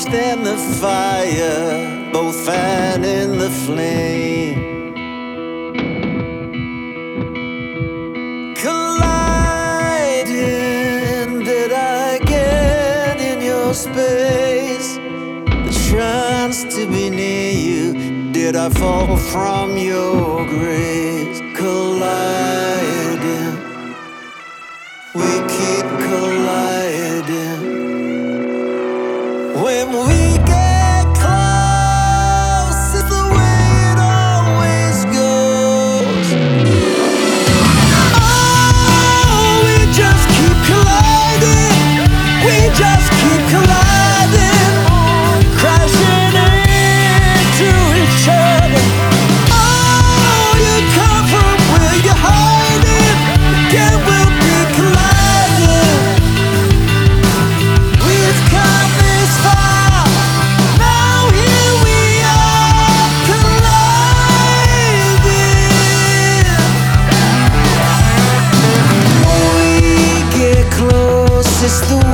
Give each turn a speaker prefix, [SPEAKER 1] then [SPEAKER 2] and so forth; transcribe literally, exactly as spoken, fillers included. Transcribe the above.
[SPEAKER 1] stand the fire, both fanning the flame. Colliding, did I get in your space? The chance to be near you, did I fall from your grace? Colliding, we keep colliding. When we get close, it's the way it always goes. Oh, we just keep colliding. We just keep colliding, crashing into each other. Oh, you come from where you're hiding. Again, we'll be colliding. We've come this far, now here we are colliding. We get close, it's the